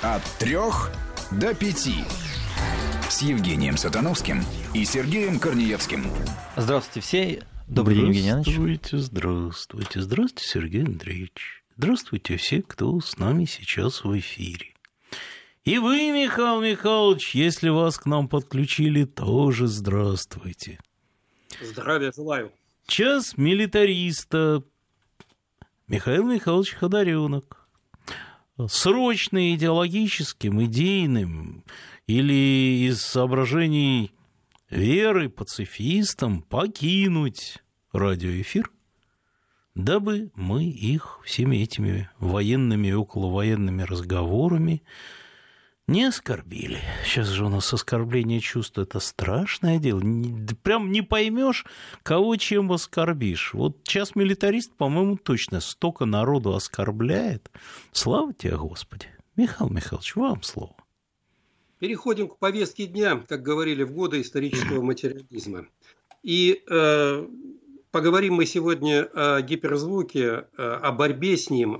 От 3 до 5. С Евгением Сатановским и Сергеем Корнеевским. Здравствуйте все. Добрый день, Евгений Иванович. Здравствуйте, Сергей Андреевич. Здравствуйте все, кто с нами сейчас в эфире. И вы, Михаил Михайлович, если вас к нам подключили, тоже здравствуйте. Здравия желаю. Час милитариста. Михаил Михайлович Ходоренок. Срочно идеологическим, идейным или из соображений веры пацифистам покинуть радиоэфир, дабы мы их всеми этими военными и околовоенными разговорами не оскорбили. Сейчас же у нас оскорбление чувств – это страшное дело. Прям не поймешь, кого чем оскорбишь. Вот час милитарист, по-моему, точно столько народу оскорбляет. Слава тебе, Господи. Михаил Михайлович, вам слово. Переходим к повестке дня, как говорили в годы исторического материализма. И поговорим мы сегодня о гиперзвуке, о борьбе с ним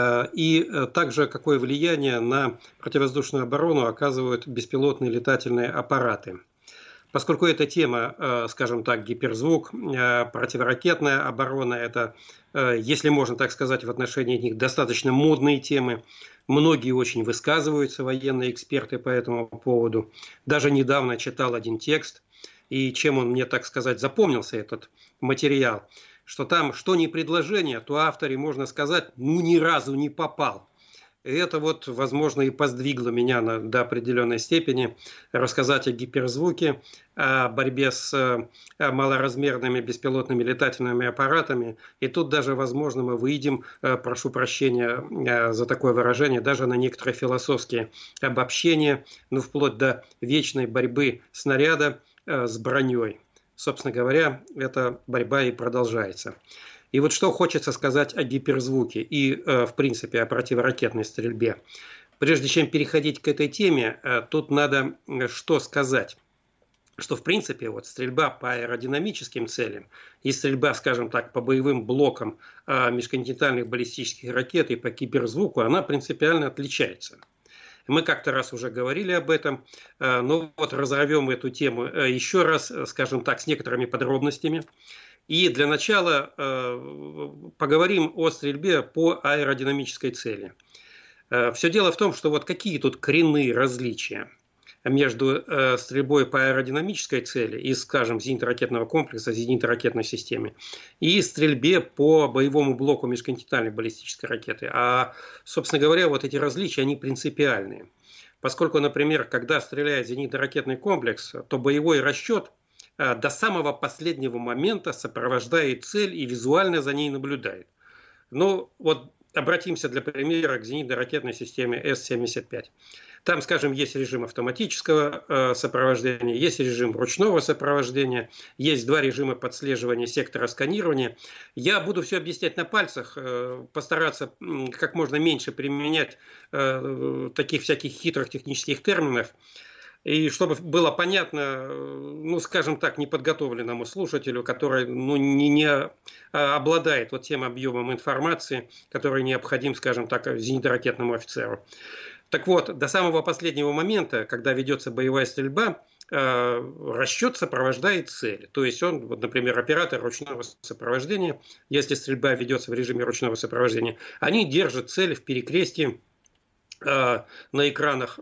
и также какое влияние на противовоздушную оборону оказывают беспилотные летательные аппараты. Поскольку эта тема, скажем так, гиперзвук, противоракетная оборона, это, если можно так сказать, в отношении них достаточно модные темы. Многие очень высказываются, военные эксперты, по этому поводу. Даже недавно читал один текст, и чем он мне, так сказать, запомнился, этот материал, что там, что ни предложение, то авторе, можно сказать, ни разу не попал. И это вот, возможно, и поздвигло меня до определенной степени рассказать о гиперзвуке, о борьбе с малоразмерными беспилотными летательными аппаратами. И тут даже, возможно, мы выйдем, прошу прощения за такое выражение, даже на некоторые философские обобщения, вплоть до вечной борьбы снаряда с броней. Собственно говоря, эта борьба и продолжается. И вот что хочется сказать о гиперзвуке и, в принципе, о противоракетной стрельбе. Прежде чем переходить к этой теме, тут надо что сказать. Что, в принципе, вот стрельба по аэродинамическим целям и стрельба, скажем так, по боевым блокам межконтинентальных баллистических ракет и по гиперзвуку, она принципиально отличается. Мы как-то раз уже говорили об этом, но вот разорвем эту тему еще раз, скажем так, с некоторыми подробностями. И для начала поговорим о стрельбе по аэродинамической цели. Все дело в том, что вот какие тут коренные различия между стрельбой по аэродинамической цели из, скажем, зенитно-ракетного комплекса, зенитно-ракетной системы и стрельбе по боевому блоку межконтинентальной баллистической ракеты. А, собственно говоря, вот эти различия, они принципиальные. Поскольку, например, когда стреляет зенитно-ракетный комплекс, то боевой расчет до самого последнего момента сопровождает цель и визуально за ней наблюдает. Ну, вот обратимся для примера к зенитно-ракетной системе С-75. Там, скажем, есть режим автоматического сопровождения, есть режим ручного сопровождения, есть два режима подслеживания сектора сканирования. Я буду все объяснять на пальцах, постараться как можно меньше применять таких всяких хитрых технических терминов. И чтобы было понятно, скажем так, неподготовленному слушателю, который не обладает вот тем объемом информации, который необходим, скажем так, зенитно-ракетному офицеру. Так вот, до самого последнего момента, когда ведется боевая стрельба, расчет сопровождает цель. То есть он, вот, например, оператор ручного сопровождения, если стрельба ведется в режиме ручного сопровождения, они держат цель в перекрестии на экранах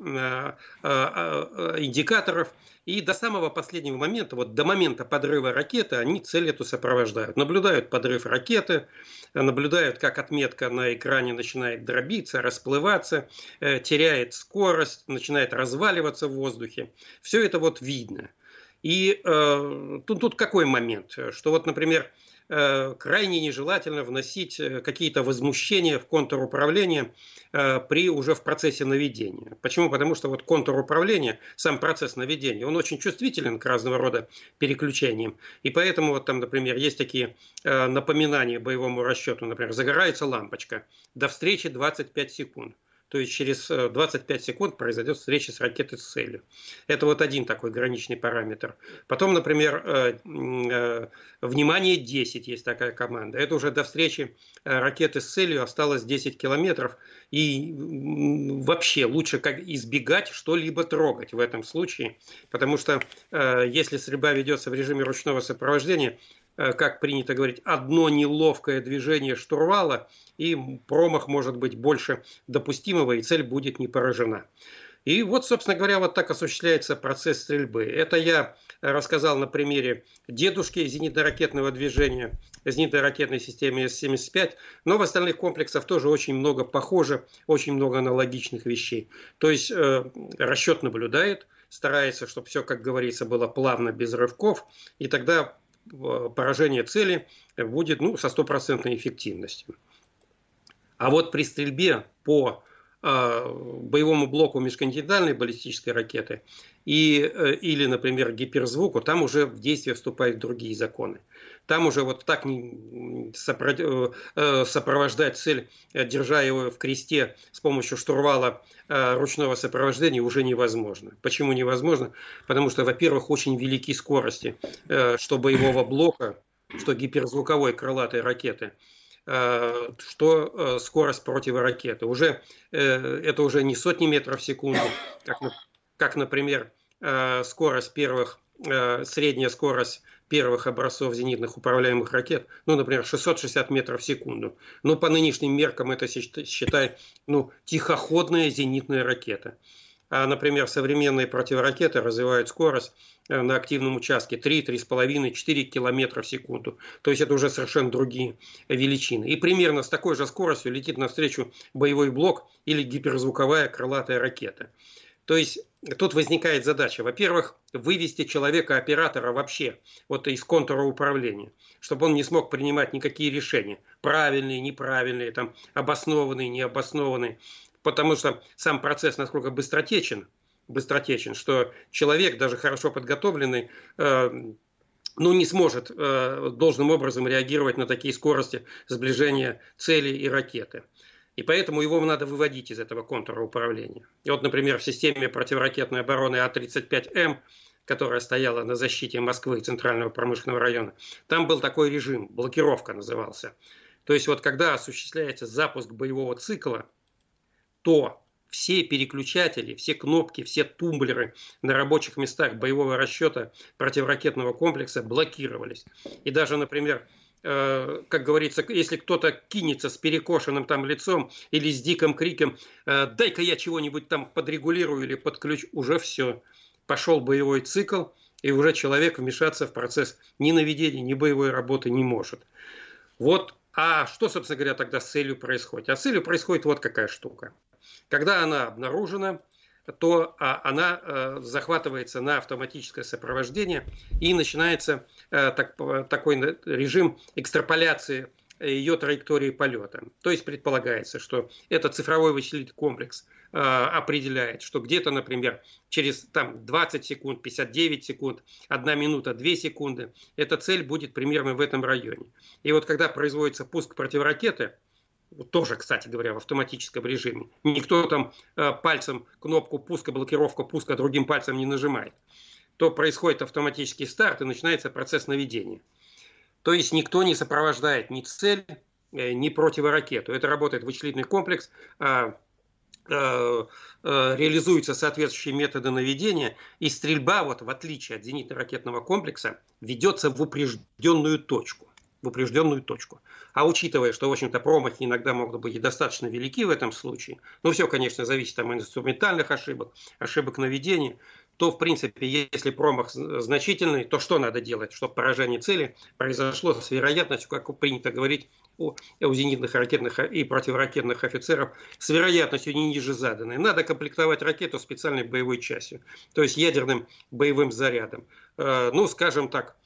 индикаторов, и до самого последнего момента, вот до момента подрыва ракеты, они цель эту сопровождают. Наблюдают подрыв ракеты, наблюдают, как отметка на экране начинает дробиться, расплываться, теряет скорость, начинает разваливаться в воздухе. Все это вот видно. И тут какой момент? Что вот, например, крайне нежелательно вносить какие-то возмущения в контур управления уже в процессе наведения. Почему? Потому что вот контур управления, сам процесс наведения, он очень чувствителен к разного рода переключениям. И поэтому вот там, например, есть такие напоминания боевому расчету. Например, загорается лампочка. До встречи 25 секунд. То есть через 25 секунд произойдет встреча с ракетой с целью. Это вот один такой граничный параметр. Потом, например, внимание 10 есть такая команда. Это уже до встречи ракеты с целью осталось 10 километров. И вообще лучше как избегать что-либо трогать в этом случае. Потому что если стрельба ведется в режиме ручного сопровождения, как принято говорить, одно неловкое движение штурвала, и промах может быть больше допустимого, и цель будет не поражена. И вот, собственно говоря, вот так осуществляется процесс стрельбы. Это я рассказал на примере дедушки зенитно-ракетного движения, зенитно-ракетной системы С-75, но в остальных комплексах тоже очень много похоже, очень много аналогичных вещей. То есть расчет наблюдает, старается, чтобы все, как говорится, было плавно, без рывков, и тогда поражение цели будет со стопроцентной эффективностью. А вот при стрельбе по боевому блоку межконтинентальной баллистической ракеты или, например, гиперзвуку, там уже в действие вступают другие законы. Там уже вот так сопровождать цель, держа его в кресте с помощью штурвала ручного сопровождения, уже невозможно. Почему невозможно? Потому что, во-первых, очень велики скорости, что боевого блока, что гиперзвуковой крылатой ракеты, что скорость противоракеты. Это уже не сотни метров в секунду, как, например, скорость средняя скорость первых образцов зенитных управляемых ракет, например, 660 метров в секунду. Но по нынешним меркам это, считай, тихоходная зенитная ракета. А, например, современные противоракеты развивают скорость на активном участке 3, 3,5, 4 километра в секунду. То есть это уже совершенно другие величины. И примерно с такой же скоростью летит навстречу боевой блок или гиперзвуковая крылатая ракета. То есть тут возникает задача, во-первых, вывести человека-оператора вообще из контура управления, чтобы он не смог принимать никакие решения, правильные, неправильные, обоснованные, необоснованные. Потому что сам процесс насколько быстротечен, что человек, даже хорошо подготовленный, не сможет должным образом реагировать на такие скорости сближения цели и ракеты. И поэтому его надо выводить из этого контура управления. И вот, например, в системе противоракетной обороны А-35М, которая стояла на защите Москвы, Центрального промышленного района, там был такой режим, блокировка назывался. То есть вот когда осуществляется запуск боевого цикла, то все переключатели, все кнопки, все тумблеры на рабочих местах боевого расчета противоракетного комплекса блокировались. И даже, например, как говорится, если кто-то кинется с перекошенным лицом или с диким криком «дай-ка я чего-нибудь подрегулирую или подключу», уже все. Пошел боевой цикл, и уже человек вмешаться в процесс ни наведения, ни боевой работы не может. А что, собственно говоря, тогда с целью происходит? А с целью происходит вот какая штука. Когда она обнаружена, то она захватывается на автоматическое сопровождение и начинается такой режим экстраполяции ее траектории полета. То есть предполагается, что этот цифровой вычислительный комплекс определяет, что где-то, например, через 20 секунд, 59 секунд, 1 минута, 2 секунды, эта цель будет примерно в этом районе. И вот когда производится пуск противоракеты, тоже, кстати говоря, в автоматическом режиме. Никто пальцем кнопку пуска, блокировку пуска другим пальцем не нажимает. То происходит автоматический старт и начинается процесс наведения. То есть никто не сопровождает ни цель, ни противоракету. Это работает вычислительный комплекс, реализуются соответствующие методы наведения, и стрельба, в отличие от зенитно-ракетного комплекса, ведется в упрежденную точку. А учитывая, что, в общем-то, промахи иногда могут быть и достаточно велики в этом случае, все, конечно, зависит от инструментальных ошибок наведения, то, в принципе, если промах значительный, то что надо делать, чтобы поражение цели произошло с вероятностью, как принято говорить у зенитных, ракетных и противоракетных офицеров, с вероятностью не ниже заданной. Надо комплектовать ракету специальной боевой частью, то есть ядерным боевым зарядом. Скажем так,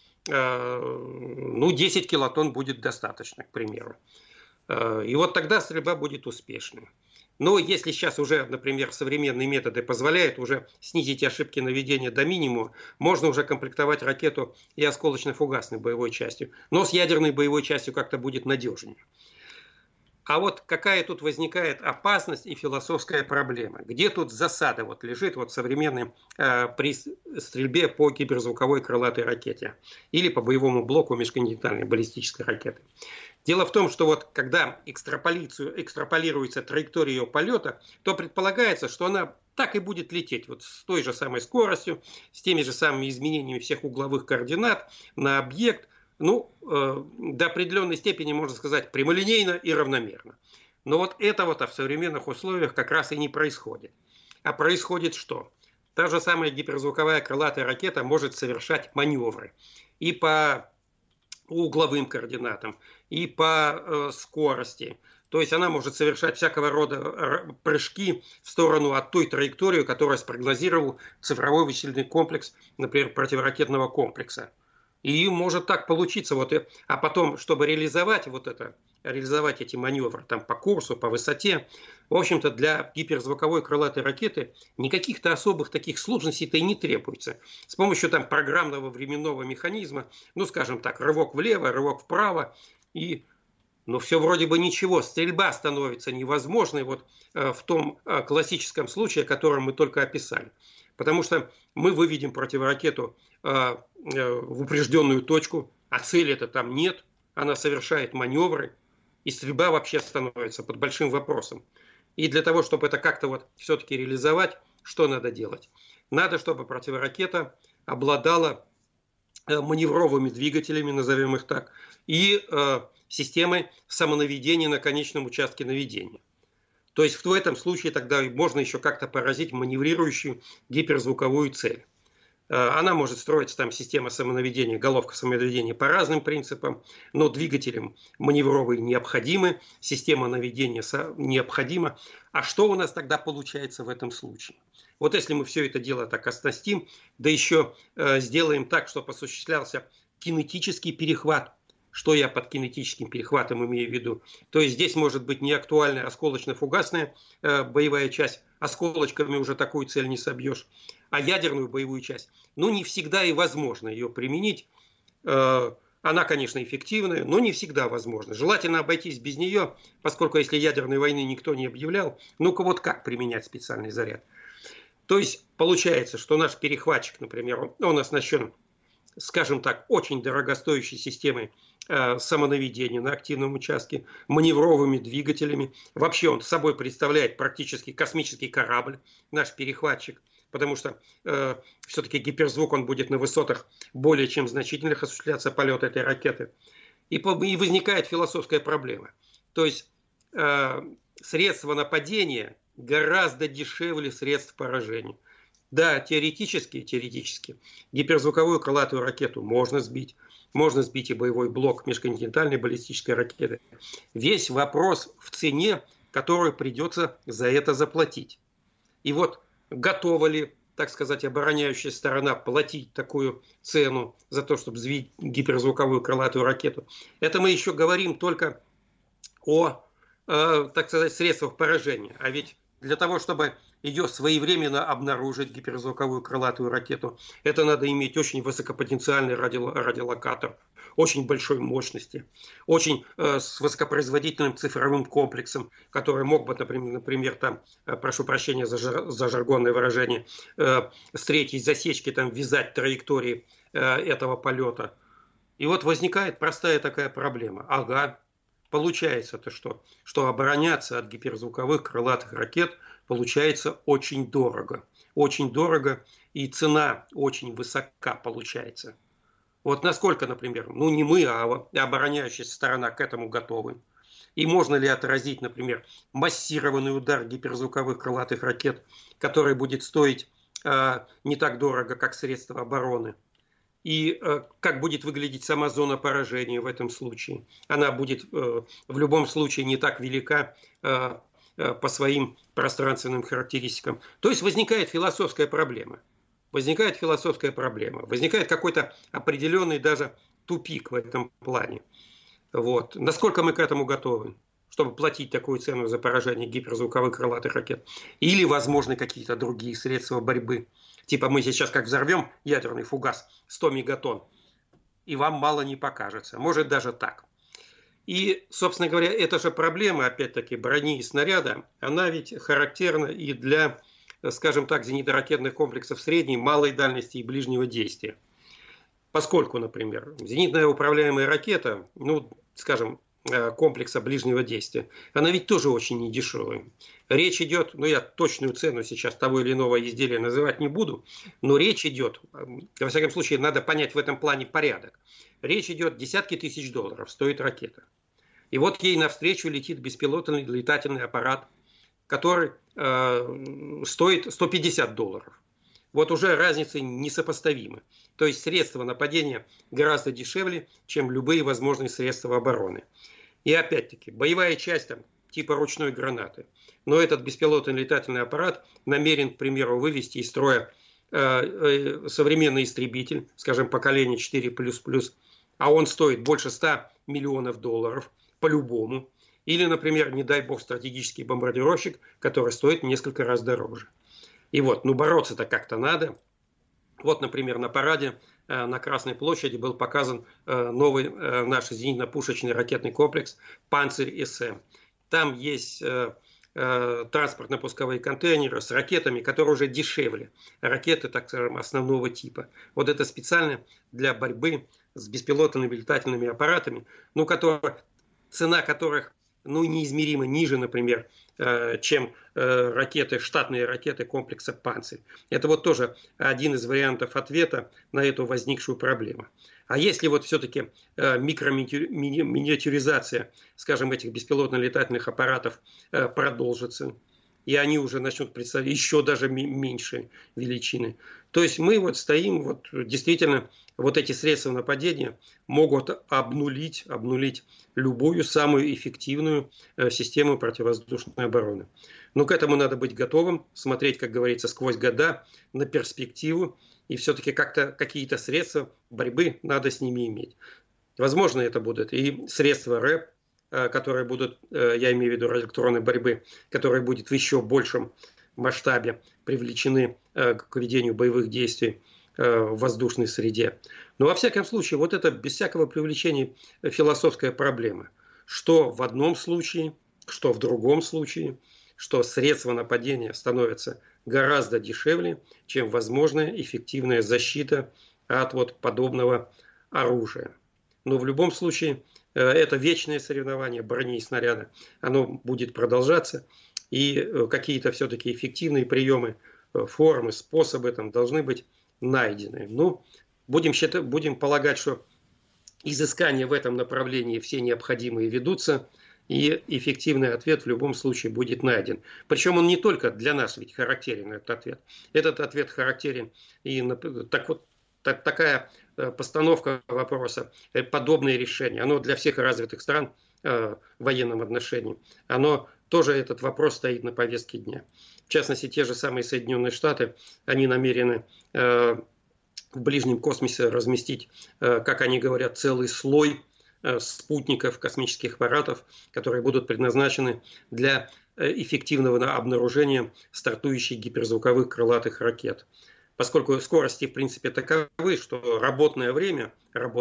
10 килотонн будет достаточно, к примеру. И вот тогда стрельба будет успешной. Но если сейчас уже, например, современные методы позволяют уже снизить ошибки наведения до минимума, можно уже комплектовать ракету и осколочно-фугасной боевой частью. Но с ядерной боевой частью как-то будет надежнее. А вот какая тут возникает опасность и философская проблема? Где тут засада вот лежит вот современной при стрельбе по гиперзвуковой крылатой ракете или по боевому блоку межконтинентальной баллистической ракеты? Дело в том, что вот когда экстраполируется траектория ее полета, то предполагается, что она так и будет лететь вот с той же самой скоростью, с теми же самыми изменениями всех угловых координат на объект, до определенной степени, можно сказать, прямолинейно и равномерно. Но вот этого в современных условиях как раз и не происходит. А происходит что? Та же самая гиперзвуковая крылатая ракета может совершать маневры и по угловым координатам, и по скорости. То есть она может совершать всякого рода прыжки в сторону от той траектории, которую спрогнозировал цифровой вычислительный комплекс, например, противоракетного комплекса. И может так получиться, а потом, чтобы реализовать эти маневры там, по курсу, по высоте, в общем-то, для гиперзвуковой крылатой ракеты никаких-то особых таких сложностей-то и не требуется. С помощью там программного временного механизма, скажем так, рывок влево, рывок вправо, все вроде бы ничего, стрельба становится невозможной в том классическом случае, который мы только описали. Потому что мы выведем противоракету в упрежденную точку, а цели-то там нет, она совершает маневры, и стрельба вообще становится под большим вопросом. И для того, чтобы это как-то все-таки реализовать, что надо делать? Надо, чтобы противоракета обладала маневровыми двигателями, назовем их так, и системой самонаведения на конечном участке наведения. То есть в этом случае тогда можно еще как-то поразить маневрирующую гиперзвуковую цель. Она может строиться, там система самонаведения, головка самонаведения по разным принципам, но двигателям маневровые необходимы, система наведения необходима. А что у нас тогда получается в этом случае? Вот если мы все это дело так оснастим, да еще сделаем так, чтобы осуществлялся кинетический перехват. Что я под кинетическим перехватом имею в виду? То есть здесь может быть не актуальная осколочно-фугасная боевая часть, осколочками уже такую цель не собьешь, а ядерную боевую часть. Не всегда и возможно ее применить. Она, конечно, эффективная, но не всегда возможно. Желательно обойтись без нее, поскольку если ядерной войны никто не объявлял, как применять специальный заряд? То есть получается, что наш перехватчик, например, он оснащен, скажем так, очень дорогостоящей системой самонаведения на активном участке, маневровыми двигателями. Вообще он собой представляет практически космический корабль, наш перехватчик, потому что все-таки гиперзвук, он будет на высотах более чем значительных осуществляться полет этой ракеты. И возникает философская проблема. То есть средства нападения гораздо дешевле средств поражения. Да, теоретически гиперзвуковую крылатую ракету можно сбить и боевой блок межконтинентальной баллистической ракеты. Весь вопрос в цене, которую придется за это заплатить. И готова ли, так сказать, обороняющая сторона платить такую цену за то, чтобы сбить гиперзвуковую крылатую ракету? Это мы еще говорим только о, так сказать, средствах поражения. А ведь для того, чтобы ее своевременно обнаружить, гиперзвуковую крылатую ракету, это надо иметь очень высокопотенциальный радиолокатор, очень большой мощности, очень с высокопроизводительным цифровым комплексом, который мог бы, например, там, прошу прощения за жаргонное выражение, с третьей засечки вязать траектории этого полета. И возникает простая такая проблема. Получается-то что обороняться от гиперзвуковых крылатых ракет получается очень дорого. Очень дорого, и цена очень высока получается. Насколько, например, не мы, а обороняющаяся сторона к этому готовы. И можно ли отразить, например, массированный удар гиперзвуковых крылатых ракет, который будет стоить не так дорого, как средства обороны? И как будет выглядеть сама зона поражения в этом случае? Она будет в любом случае не так велика по своим пространственным характеристикам. То есть возникает философская проблема. Возникает какой-то определенный даже тупик в этом плане. Насколько мы к этому готовы, чтобы платить такую цену за поражение гиперзвуковых крылатых ракет? Или возможны какие-то другие средства борьбы? Типа мы сейчас как взорвем ядерный фугас 100 мегатонн, и вам мало не покажется. Может даже так. И, собственно говоря, эта же проблема, опять-таки, брони и снаряда, она ведь характерна и для, скажем так, зенитно-ракетных комплексов средней, малой дальности и ближнего действия. Поскольку, например, зенитная управляемая ракета, скажем, комплекса ближнего действия, она ведь тоже очень недешевая. Речь идет, я точную цену сейчас того или иного изделия называть не буду, но речь идет, во всяком случае, надо понять в этом плане порядок. Речь идет десятки тысяч долларов стоит ракета. И вот ей навстречу летит беспилотный летательный аппарат, который стоит $150. Вот уже разница несопоставима. То есть средства нападения гораздо дешевле, чем любые возможные средства обороны. И опять-таки, боевая часть там, типа ручной гранаты. Но этот беспилотный летательный аппарат намерен, к примеру, вывести из строя современный истребитель, скажем, поколение 4++, а он стоит больше $100 миллионов по-любому. Или, например, не дай бог, стратегический бомбардировщик, который стоит несколько раз дороже. И вот, бороться-то как-то надо. Вот, например, на параде на Красной площади был показан новый наш зенитно-пушечный ракетный комплекс «Панцирь-СМ». Там есть транспортно-пусковые контейнеры с ракетами, которые уже дешевле. Ракеты, так скажем, основного типа. Вот это специально для борьбы с беспилотными летательными аппаратами, цена которых неизмеримо ниже, например, чем штатные ракеты комплекса «Панцирь». Это вот тоже один из вариантов ответа на эту возникшую проблему. А если вот все-таки микроминиатюризация, скажем, этих беспилотно-летательных аппаратов продолжится, и они уже начнут представлять еще даже меньшие величины. То есть мы вот стоим, действительно, вот эти средства нападения могут обнулить любую самую эффективную систему противовоздушной обороны. Но к этому надо быть готовым, смотреть, как говорится, сквозь года, на перспективу, и все-таки как-то какие-то средства борьбы надо с ними иметь. Возможно, это будут и средства РЭП, которые будут, я имею в виду электронной борьбы, которые будут в еще большем масштабе привлечены к ведению боевых действий в воздушной среде. Но во всяком случае, вот это без всякого привлечения философская проблема. Что в одном случае, что в другом случае, что средства нападения становятся гораздо дешевле, чем возможная эффективная защита от подобного оружия. Но в любом случае, это вечное соревнование брони и снаряда. Оно будет продолжаться. И какие-то все-таки эффективные приемы, формы, способы там должны быть найдены. Будем полагать, что изыскания в этом направлении все необходимые ведутся. И эффективный ответ в любом случае будет найден. Причем он не только для нас ведь характерен, этот ответ. Этот ответ характерен и такая постановка вопроса, подобное решение, оно для всех развитых стран в военном отношении, оно тоже этот вопрос стоит на повестке дня. В частности, те же самые Соединенные Штаты, они намерены в ближнем космосе разместить, как они говорят, целый слой спутников, космических аппаратов, которые будут предназначены для эффективного обнаружения стартующих гиперзвуковых крылатых ракет. Поскольку скорости, в принципе, таковы, что работное время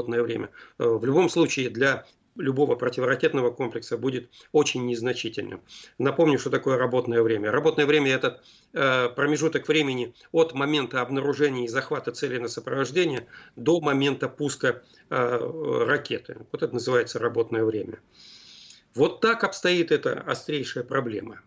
в любом случае для любого противоракетного комплекса будет очень незначительным. Напомню, что такое работное время. Работное время – это промежуток времени от момента обнаружения и захвата цели на сопровождение до момента пуска ракеты. Вот это называется работное время. Вот так обстоит эта острейшая проблема.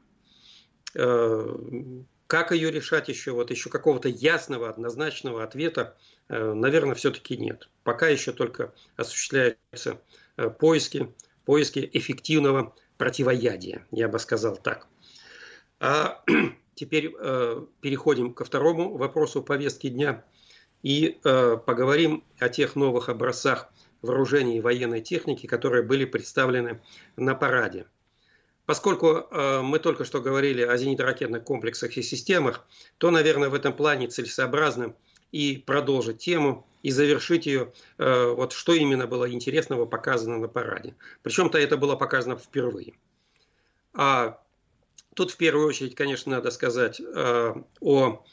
Как ее решать еще какого-то ясного, однозначного ответа, наверное, все-таки нет. Пока еще только осуществляются поиски эффективного противоядия, я бы сказал так. А теперь переходим ко второму вопросу повестки дня и поговорим о тех новых образцах вооружений и военной техники, которые были представлены на параде. Поскольку мы только что говорили о зенитно-ракетных комплексах и системах, то, наверное, в этом плане целесообразно и продолжить тему, и завершить ее, что именно было интересного показано на параде. Причем-то это было показано впервые. А тут в первую очередь, конечно, надо сказать о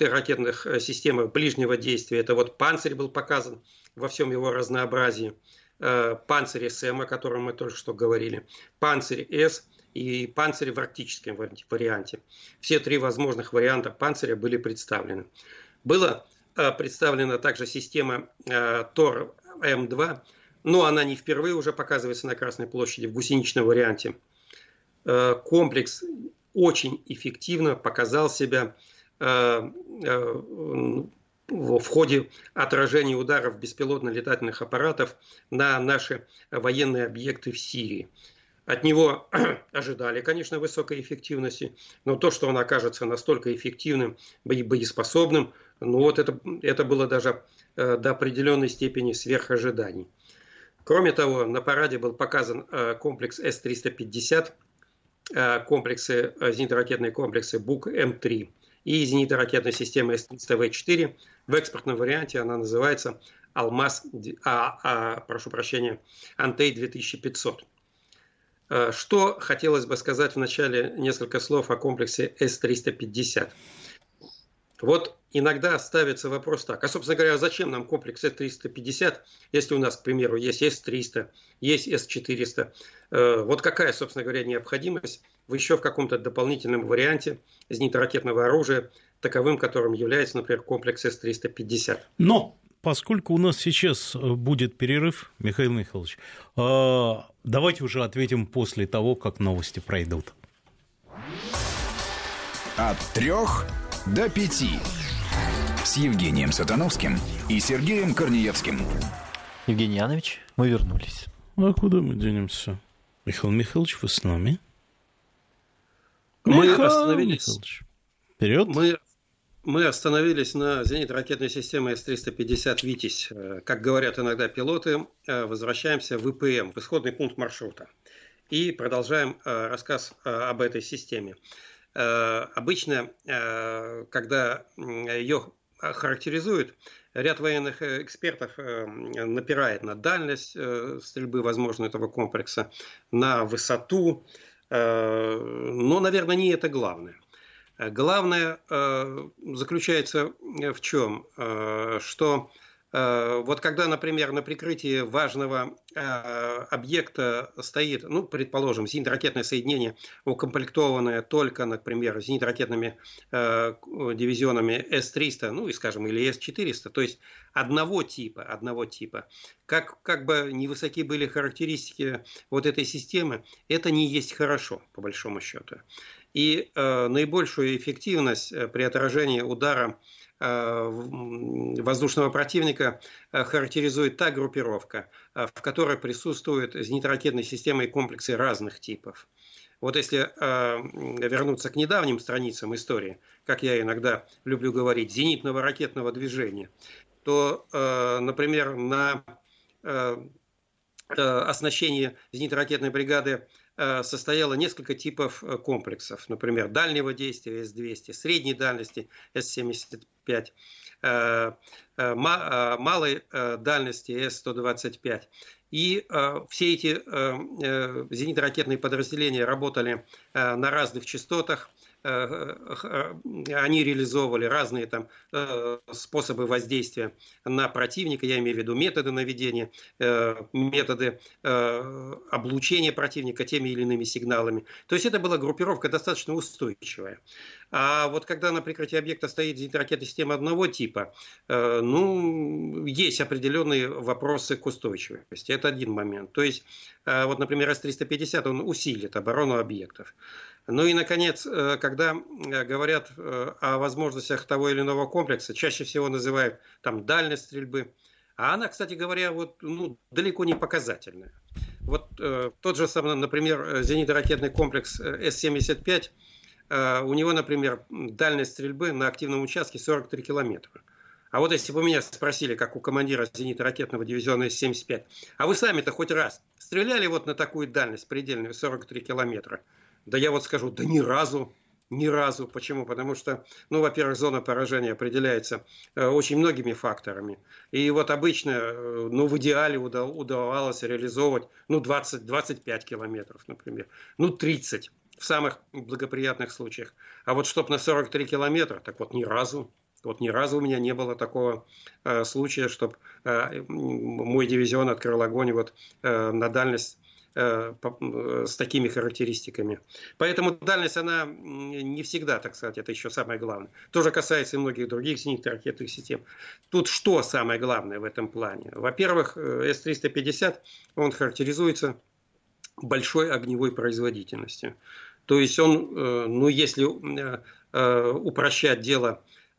зенитно-ракетных системах ближнего действия. Это «Панцирь» был показан во всем его разнообразии. Панцирь СМ, о котором мы только что говорили, Панцирь С и Панцирь в арктическом варианте. Все 3 возможных варианта Панциря были представлены. Была представлена также система Тор М2, но она не впервые уже показывается на Красной площади в гусеничном варианте. Комплекс очень эффективно показал себя в ходе отражения ударов беспилотно-летательных аппаратов на наши военные объекты в Сирии. От него ожидали, конечно, высокой эффективности, но то, что он окажется настолько эффективным и боеспособным, ну вот это было даже до определенной степени сверх ожиданий. Кроме того, на параде был показан комплекс С-350, зенитно-ракетные комплексы БУК-М3 и зенитно-ракетная система С-300В4. В экспортном варианте она называется Антей-2500. Что хотелось бы сказать вначале несколько слов о комплексе С-350. Вот иногда ставится вопрос так, а собственно говоря, зачем нам комплекс С-350, если у нас, к примеру, есть С-300, есть С-400, вот какая, собственно говоря, необходимость еще в каком-то дополнительном варианте зенитно-ракетного оружия, таковым, которым является, например, комплекс С-350. Но поскольку у нас сейчас будет перерыв, Михаил Михайлович, давайте уже ответим после того, как новости пройдут. От 3 до 5 с Евгением Сатановским и Сергеем Корнеевским. Евгений Янович, мы вернулись. А куда мы денемся? Михаил Михайлович, вы с нами? Мы остановились. Вперед. Мы остановились на зенитно-ракетной системе С-350 «Витязь». Как говорят иногда пилоты, возвращаемся в ИПМ, в исходный пункт маршрута. И продолжаем рассказ об этой системе. Обычно, когда ее характеризуют, ряд военных экспертов напирает на дальность стрельбы, возможно, этого комплекса, на высоту. Но, наверное, не это главное. Главное заключается в чем? Что вот когда, например, на прикрытии важного объекта стоит, ну, предположим, зенитно-ракетное соединение, укомплектованное только, например, зенитно-ракетными дивизионами С-300, ну, и, скажем, или С-400, то есть одного типа, как бы невысоки были характеристики вот этой системы, это не есть хорошо, по большому счету. И наибольшую эффективность при отражении удара воздушного противника характеризует та группировка, в которой присутствуют зенитно-ракетные системы и комплексы разных типов. Вот если вернуться к недавним страницам истории, как я иногда люблю говорить, зенитного ракетного движения, то, например, на оснащении зенитно-ракетной бригады состояло несколько типов комплексов. Например, дальнего действия С-200, средней дальности С-75, малой дальности С-125. И все эти зенитно-ракетные подразделения работали на разных частотах. Они реализовывали разные там способы воздействия на противника, я имею в виду методы наведения, методы облучения противника теми или иными сигналами. То есть это была группировка достаточно устойчивая. А вот когда на прикрытии объекта стоит зенитно-ракетная система одного типа, ну, есть определенные вопросы к устойчивости. Это один момент. То есть, вот, например, С-350, он усилит оборону объектов. Ну и, наконец, когда говорят о возможностях того или иного комплекса, чаще всего называют там дальность стрельбы. А она, кстати говоря, вот, ну, далеко не показательная. Вот тот же самый, например, зенитно-ракетный комплекс С-75, у него, например, дальность стрельбы на активном участке 43 километра. А вот если бы меня спросили, как у командира зенитно-ракетного дивизиона С-75, а вы сами-то хоть раз стреляли вот на такую дальность предельную 43 километра? Да я вот скажу, да ни разу. Почему? Потому что, ну, во-первых, зона поражения определяется очень многими факторами. И вот обычно, ну, в идеале удавалось реализовывать, ну, 20-25 километров, например. Ну, 30 в самых благоприятных случаях. А вот чтоб на 43 километра, так вот ни разу. Вот ни разу у меня не было такого случая, чтобы мой дивизион открыл огонь вот, на дальность с такими характеристиками. Поэтому дальность, она не всегда, так сказать, это еще самое главное. То же касается и многих других зенитно-ракетных систем. Тут что самое главное в этом плане? Во-первых, С-350, он характеризуется большой огневой производительностью. То есть он, ну, если упрощать дело,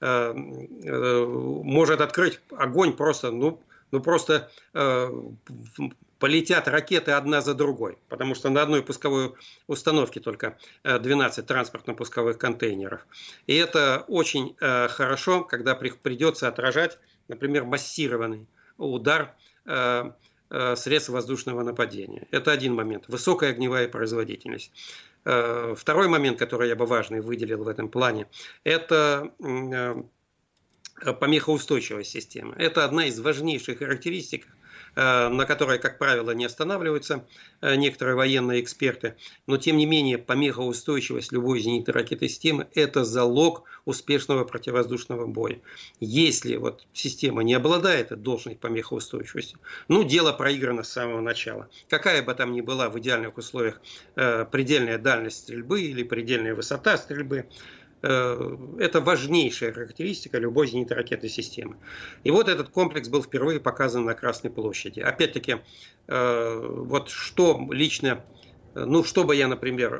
может открыть огонь просто, просто полетят ракеты одна за другой, потому что на одной пусковой установке только 12 транспортно-пусковых контейнеров. И это очень хорошо, когда придется отражать, например, массированный удар средств воздушного нападения. Это один момент. Высокая огневая производительность. Второй момент, который я бы важный выделил в этом плане, это помехоустойчивая система. Это одна из важнейших характеристик, на которой, как правило, не останавливаются некоторые военные эксперты. Но, тем не менее, помехоустойчивость любой зенитно-ракетной системы – это залог успешного противовоздушного боя. Если вот система не обладает должной помехоустойчивостью, ну, дело проиграно с самого начала. Какая бы там ни была в идеальных условиях предельная дальность стрельбы или предельная высота стрельбы, это важнейшая характеристика любой зенитно-ракетной системы. И вот этот комплекс был впервые показан на Красной площади. Опять-таки, вот что лично, ну, что бы я, например,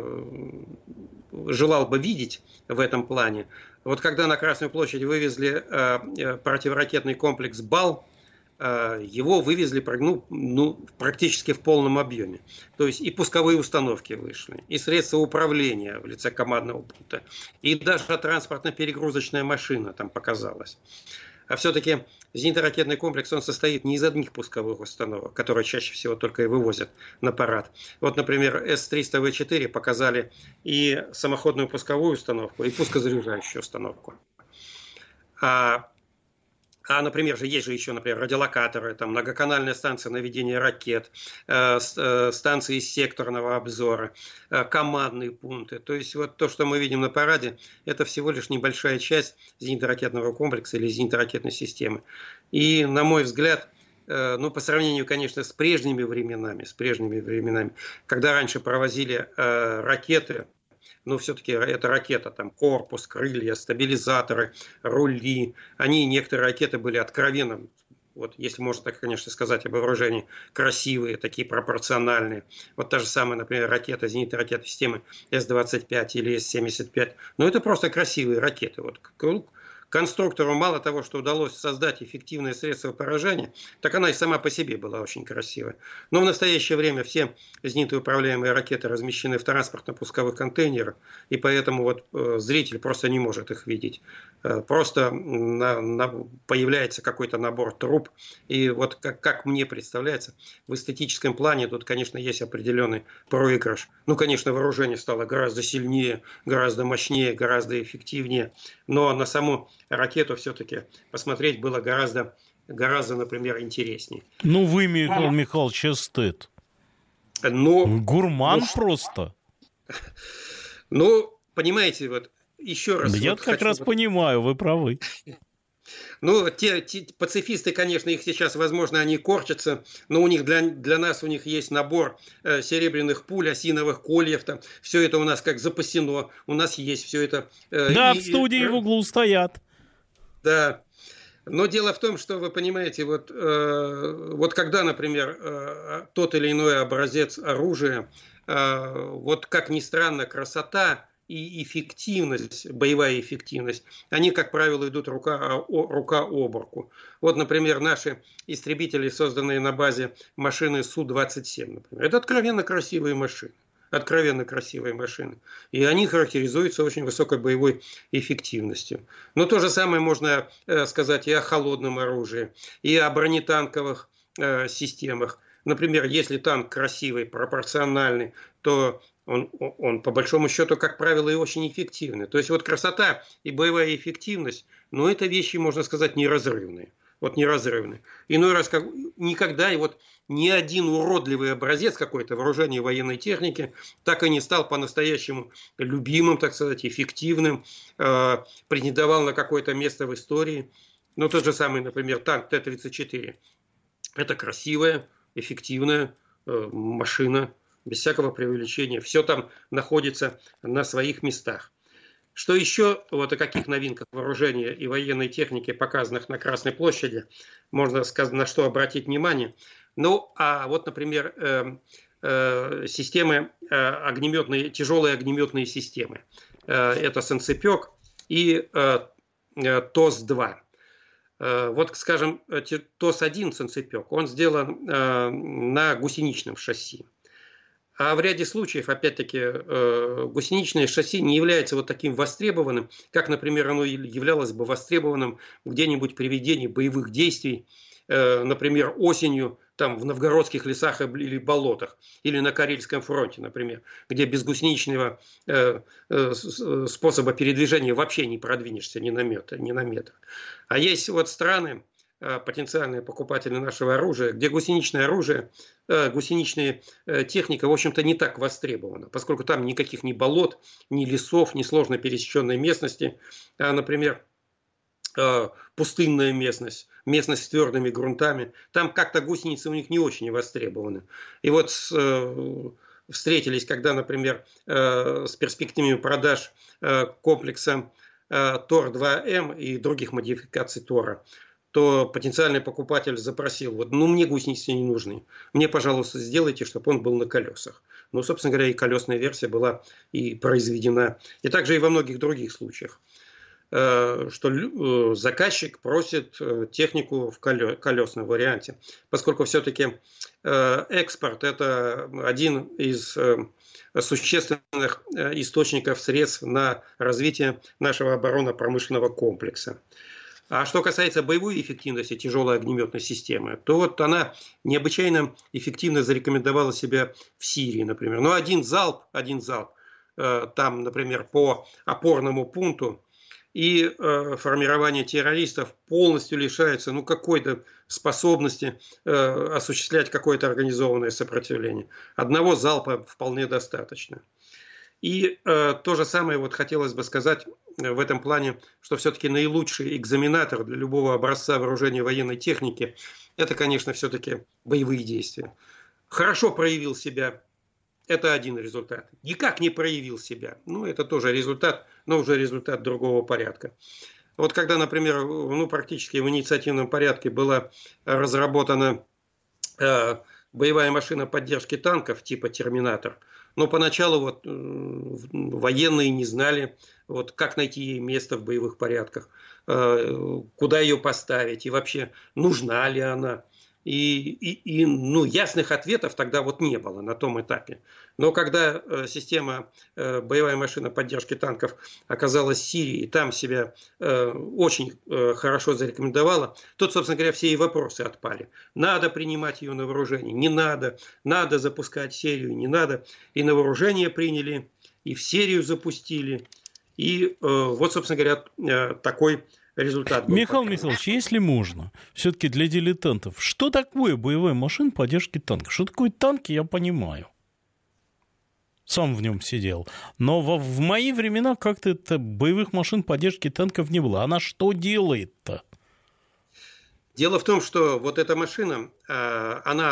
желал бы видеть в этом плане. Вот когда на Красную площадь вывезли противоракетный комплекс «Бал», его вывезли практически в полном объеме. То есть и пусковые установки вышли, и средства управления в лице командного пункта, и даже транспортно-перегрузочная машина там показалась. А все-таки зенитно-ракетный комплекс, он состоит не из одних пусковых установок, которые чаще всего только и вывозят на парад. Вот, например, С-300В4 показали и самоходную пусковую установку, и пускозаряжающую установку. Например, есть же еще, например, радиолокаторы, там, многоканальная станция наведения ракет, станции секторного обзора, командные пункты. То есть вот то, что мы видим на параде, это всего лишь небольшая часть зенитно-ракетного комплекса или зенитно-ракетной системы. И, на мой взгляд, ну, по сравнению, конечно, с прежними временами, когда раньше провозили ракеты, но все-таки это ракета, там корпус, крылья, стабилизаторы, рули. Некоторые ракеты были откровенно, вот если можно так, конечно, сказать об вооружении, красивые, такие пропорциональные. Вот та же самая, например, ракета, зенитно-ракетной системы С-25 или С-75. Но это просто красивые ракеты. Вот конструктору мало того, что удалось создать эффективное средство поражения, так она и сама по себе была очень красивая. Но в настоящее время все зенитно-управляемые ракеты размещены в транспортно-пусковых контейнерах, и поэтому вот зритель просто не может их видеть. Просто появляется какой-то набор труб, и вот как мне представляется, в эстетическом плане тут, конечно, есть определенный проигрыш. Ну, конечно, вооружение стало гораздо сильнее, гораздо мощнее, гораздо эффективнее, но на саму ракету все-таки посмотреть было гораздо, например, интереснее. Ну, вы, Михаил Михайлович, эстет. Гурман просто. Ну, понимаете, вот еще раз... Я как раз понимаю, вы правы. Ну, те пацифисты, конечно, их сейчас, возможно, они корчатся, но у них для нас у них есть набор серебряных пуль, осиновых кольев, там, все это у нас как запасено, у нас есть все это. Да, в студии в углу стоят. Да. Но дело в том, что вы понимаете, вот когда, например, тот или иной образец оружия, вот как ни странно, красота и эффективность, боевая эффективность, они, как правило, идут рука об руку. Вот, например, наши истребители, созданные на базе машины Су-27, например, это откровенно красивые машины. И они характеризуются очень высокой боевой эффективностью. Но то же самое можно сказать и о холодном оружии, и о бронетанковых системах. Например, если танк красивый, пропорциональный, то он по большому счету, как правило, и очень эффективный. То есть вот красота и боевая эффективность, но это вещи, можно сказать, неразрывные. вот неразрывны. Иной раз никогда и вот ни один уродливый образец какой-то вооружения военной техники так и не стал по-настоящему любимым, так сказать, эффективным, претендовал на какое-то место в истории. Ну, тот же самый, например, танк Т-34. Это красивая, эффективная машина, без всякого преувеличения. Все там находится на своих местах. Что еще, вот о каких новинках вооружения и военной техники, показанных на Красной площади, можно сказать, на что обратить внимание. Ну, а вот, например, системы огнеметные, тяжелые огнеметные системы. Это «Санцепёк» и ТОС-2. Вот, скажем, ТОС-1 «Санцепёк», он сделан на гусеничном шасси. А в ряде случаев, опять-таки, гусеничное шасси не является вот таким востребованным, как, например, оно являлось бы востребованным где-нибудь при ведении боевых действий, например, осенью там, в новгородских лесах или болотах, или на Карельском фронте, например, где без гусеничного способа передвижения вообще не продвинешься ни на метр. А есть вот страны, потенциальные покупатели нашего оружия, где гусеничное оружие, гусеничная техника, в общем-то, не так востребована, поскольку там никаких ни болот, ни лесов, ни сложно пересеченной местности, а, например, пустынная местность с твердыми грунтами, там как-то гусеницы у них не очень востребованы. И вот встретились, когда, например, с перспективами продаж комплекса ТОР-2М и других модификаций ТОРа, то потенциальный покупатель запросил, вот, ну, мне гусеницы не нужны, мне, пожалуйста, сделайте, чтобы он был на колесах. Ну, собственно говоря, и колесная версия была и произведена. И также и во многих других случаях, что заказчик просит технику в колесном варианте, поскольку все-таки экспорт – это один из существенных источников средств на развитие нашего оборонно-промышленного комплекса. А что касается боевой эффективности тяжелой огнеметной системы, то вот она необычайно эффективно зарекомендовала себя в Сирии, например. Но один залп, там, например, по опорному пункту, и формирование террористов полностью лишается какой-то способности осуществлять какое-то организованное сопротивление. Одного залпа вполне достаточно. И то же самое вот хотелось бы сказать в этом плане, что все-таки наилучший экзаменатор для любого образца вооружения военной техники – это, конечно, все-таки боевые действия. Хорошо проявил себя – это один результат. Никак не проявил себя – это тоже результат, но уже результат другого порядка. Вот когда, например, практически в инициативном порядке была разработана боевая машина поддержки танков типа «Терминатор», но поначалу военные не знали, как найти ей место в боевых порядках, куда ее поставить и вообще нужна ли она. И ясных ответов тогда не было на том этапе. Но когда система боевая машина поддержки танков оказалась в Сирии и там себя очень хорошо зарекомендовала, тут, собственно говоря, все и вопросы отпали. Надо принимать ее на вооружение, не надо, надо запускать серию, не надо. И на вооружение приняли, и в серию запустили. И собственно говоря, такой результат был. Михаил Михайлович, если можно, все-таки для дилетантов, что такое боевая машина поддержки танка? Что такое танки, я понимаю. Сам в нем сидел. Но в мои времена как-то боевых машин поддержки танков не было. Она что делает-то? Дело в том, что вот эта машина, она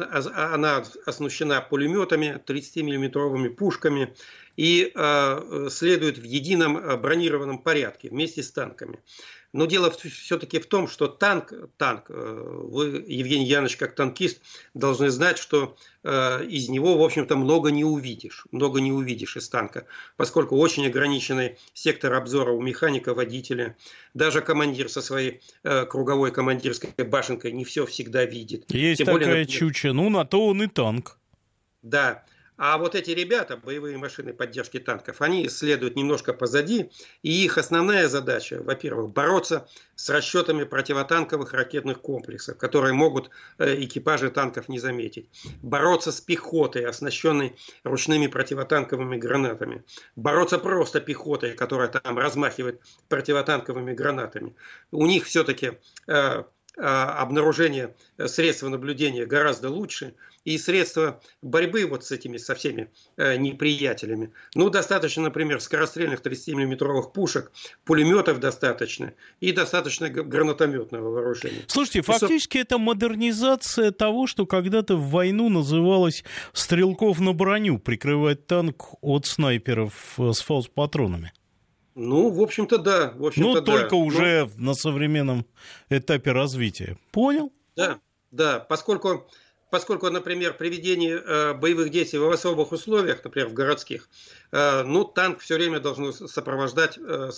оснащена пулеметами, 30-миллиметровыми пушками и следует в едином бронированном порядке вместе с танками. Но дело все-таки в том, что танк, вы, Евгений Янович, как танкист, должны знать, что из него, в общем-то, много не увидишь из танка, поскольку очень ограниченный сектор обзора у механика, водителя, даже командир со своей круговой командирской башенкой не все всегда видит. Есть тем такая более, чуча, на то он и танк. Да. А вот эти ребята, боевые машины поддержки танков, они следуют немножко позади, и их основная задача, во-первых, бороться с расчетами противотанковых ракетных комплексов, которые могут экипажи танков не заметить, бороться с пехотой, оснащенной ручными противотанковыми гранатами, бороться просто пехотой, которая там размахивает противотанковыми гранатами. У них все-таки обнаружения средства наблюдения гораздо лучше, и средства борьбы вот с этими, со всеми неприятелями. Ну, достаточно, например, скорострельных 30-миллиметровых пушек, пулеметов достаточно, и достаточно гранатометного вооружения. Слушайте, фактически это модернизация того, что когда-то в войну называлось стрелков на броню, прикрывать танк от снайперов с фаус-патронами. Ну, в общем-то, да. Только уже на современном этапе развития. Понял? Да, поскольку, например, при ведении боевых действий в особых условиях, например, в городских, танк все время должны сопровождать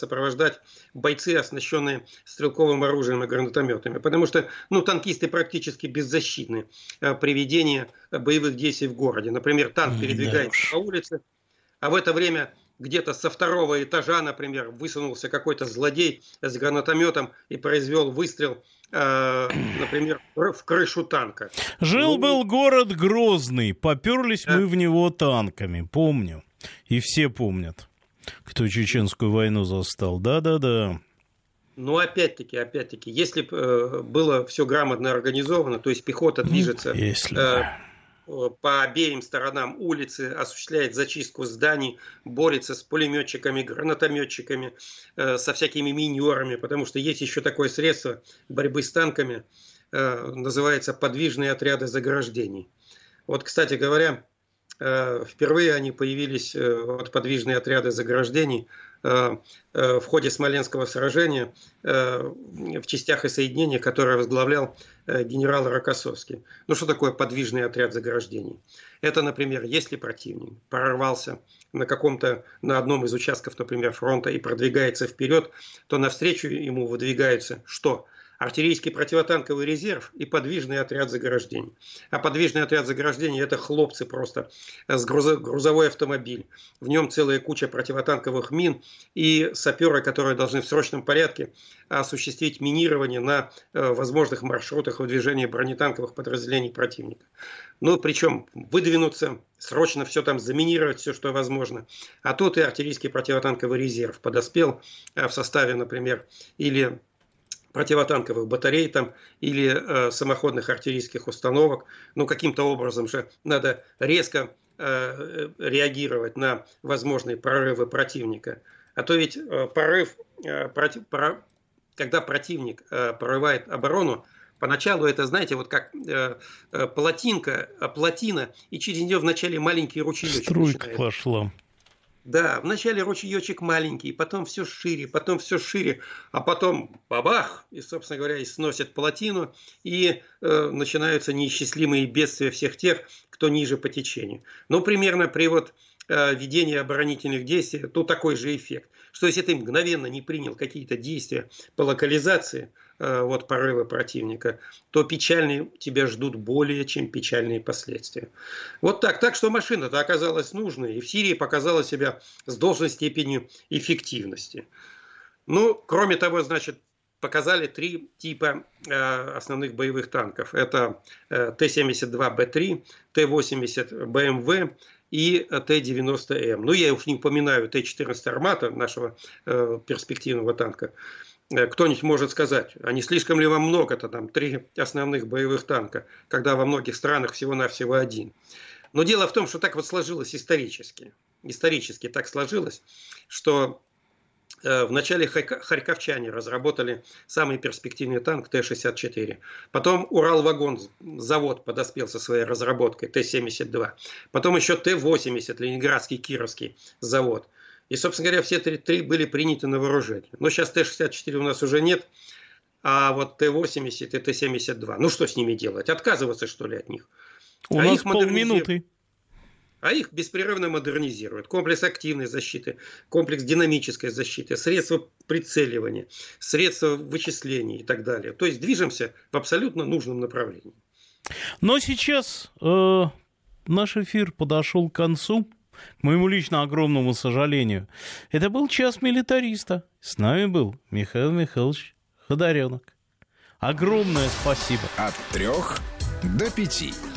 бойцы, оснащенные стрелковым оружием и гранатометами. Потому что танкисты практически беззащитны при ведении боевых действий в городе. Например, танк передвигается по улице, а в это время где-то со второго этажа, например, высунулся какой-то злодей с гранатометом и произвел выстрел, например, в крышу танка. Жил-был город Грозный, поперлись мы в него танками, помню. И все помнят, кто Чеченскую войну застал. Да-да-да. Ну, опять-таки, если бы было все грамотно организовано, то есть пехота движется по обеим сторонам улицы, осуществляет зачистку зданий, борется с пулеметчиками, гранатометчиками, со всякими минерами, потому что есть еще такое средство борьбы с танками, называется подвижные отряды заграждений. Вот, кстати говоря, впервые они появились, подвижные отряды заграждений, в ходе Смоленского сражения в частях и соединениях, которые возглавлял генерал Рокоссовский. Ну, что такое подвижный отряд заграждений? Это, например, если противник прорвался на одном из участков, например, фронта и продвигается вперед, то навстречу ему выдвигаются что? Артиллерийский противотанковый резерв и подвижный отряд заграждений. А подвижный отряд заграждений — это хлопцы просто с грузовой автомобиль. В нем целая куча противотанковых мин и саперы, которые должны в срочном порядке осуществить минирование на возможных маршрутах выдвижения бронетанковых подразделений противника. Ну, причем выдвинуться, срочно все там заминировать, все, что возможно. А тут и артиллерийский противотанковый резерв подоспел в составе, например, или противотанковых батарей там, или самоходных артиллерийских установок. Ну, каким-то образом же надо резко реагировать на возможные прорывы противника. А то ведь когда противник прорывает оборону, поначалу это, знаете, вот как плотина, и через нее вначале маленький ручеечек. Струйка пошла. Да, вначале ручеечек маленький, потом все шире, а потом бабах, и, собственно говоря, и сносят плотину, и начинаются неисчислимые бедствия всех тех, кто ниже по течению. Но примерно при ведении оборонительных действий тут такой же эффект, что если ты мгновенно не принял какие-то действия по локализации порыва противника, то печальные тебя ждут более чем печальные последствия. Вот так. Так что машина-то оказалась нужной, и в Сирии показала себя с должной степенью эффективности. Ну, кроме того, значит, показали 3 типа основных боевых танков. Это Т-72Б3, Т-80 БМВ и Т-90М. Ну, я уж не упоминаю Т-14 Армата, нашего перспективного танка. Кто-нибудь может сказать, а не слишком ли вам много-то там 3 основных боевых танка, когда во многих странах всего-навсего 1. Но дело в том, что так вот сложилось исторически. Исторически так сложилось, что вначале харьковчане разработали самый перспективный танк Т-64. Потом Уралвагонзавод подоспел со своей разработкой Т-72. Потом еще Т-80, Ленинградский Кировский завод. И, собственно говоря, все 3 были приняты на вооружение. Но сейчас Т-64 у нас уже нет, а вот Т-80 и Т-72. Ну, что с ними делать? Отказываться, что ли, от них? У нас полминуты. А их беспрерывно модернизируют. Комплекс активной защиты, комплекс динамической защиты, средства прицеливания, средства вычисления и так далее. То есть движемся в абсолютно нужном направлении. Но сейчас наш эфир подошел к концу. К моему лично огромному сожалению. Это был «Час милитариста». С нами был Михаил Михайлович Ходоренок. Огромное спасибо. От 3 до 5.